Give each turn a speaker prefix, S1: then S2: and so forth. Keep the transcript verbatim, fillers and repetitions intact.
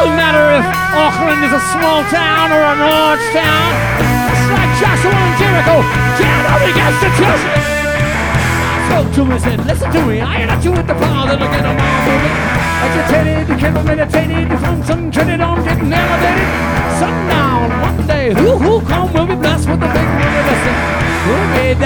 S1: Doesn't matter if Auckland is a small town or a large town. It's like Joshua and Jericho. Can't nobody gets to touch it. Spoke to me, said, listen to me. I ain't at you with the power that look at a mom movie. Agitated, became meditated, concentrated on getting elevated. Sundown, one day, who who come will be blessed with the big money lesson. Who made